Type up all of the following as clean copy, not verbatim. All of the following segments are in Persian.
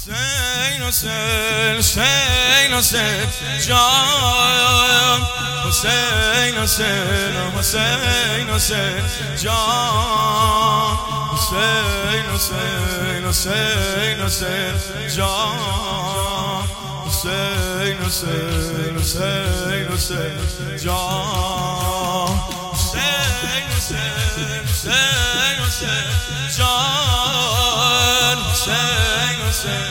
حسین حسین حسین حسین جان حسین حسین حسین حسین جان حسین حسین حسین حسین جان حسین حسین حسین حسین جان حسین حسین حسین حسین جان حسین حسین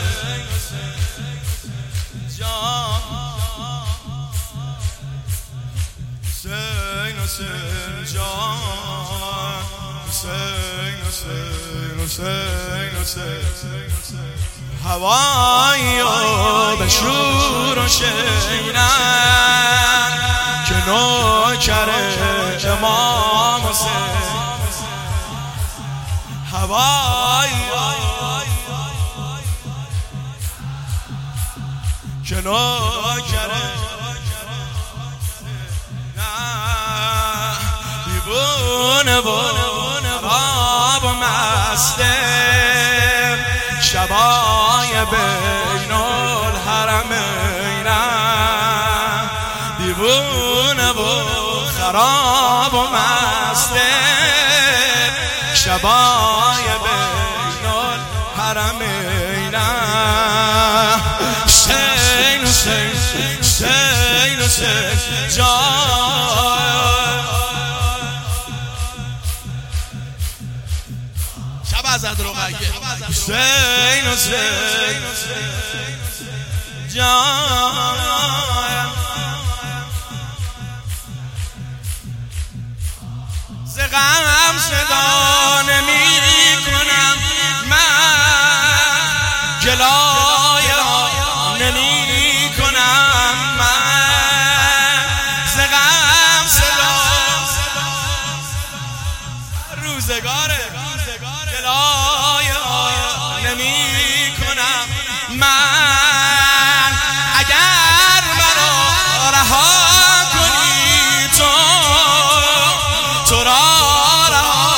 هوایی و به شور و شینن که نوکر امام حسین هوایی که نوکر دیوونه راب و مسته شبای بین الحرمین دیوونه و خراب و مسته شبای بین الحرمین حسین حسین حسین حسین جان شب از ادروغیه حسین حسین جان ز غم صدا نمی کنم من گلای نمی کنم من ز غم صدا روزگاره گلای نمی کنم من اگر مرا رها کنی تو را رها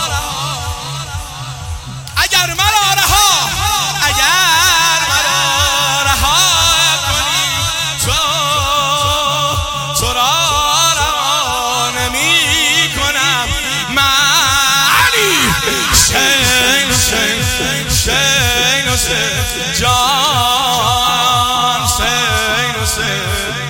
اگر مرا رها کنی تو را رها نمی کنم من حسین حسین حسین حسین جان